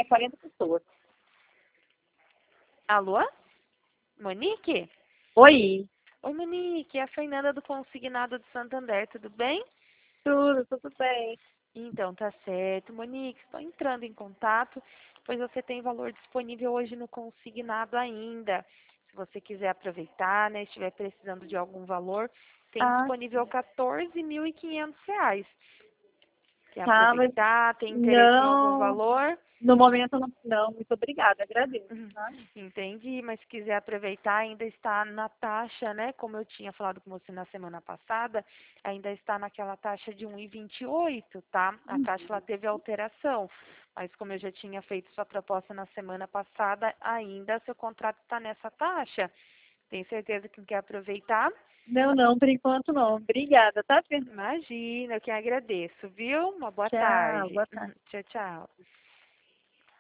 é 40 pessoas. Alô? Monique? Oi, Oi, Monique, é a Fernanda do Consignado de Santander, tudo bem? tudo bem. Então, tá certo. Monique, estou entrando em contato, pois você tem valor disponível hoje no consignado ainda. Se você quiser aproveitar, né, estiver precisando de algum valor, tem Ah, disponível R$ 14.500. Quer tá, mas aproveitar? Tem interesse em algum não, valor? no momento não, muito obrigada, agradeço, Uhum. tá? Entendi, mas se quiser aproveitar, ainda está na taxa, né? Como eu tinha falado com você na semana passada, ainda está naquela taxa de 1,28, tá? A taxa ela teve alteração, mas como eu já tinha feito sua proposta na semana passada, ainda seu contrato está nessa taxa. Tem certeza que quer aproveitar? Não, por enquanto não. Obrigada, tá, Fernanda? Imagina, eu que agradeço, viu? Uma boa Tchau, tarde. boa tarde. Tchau, tchau.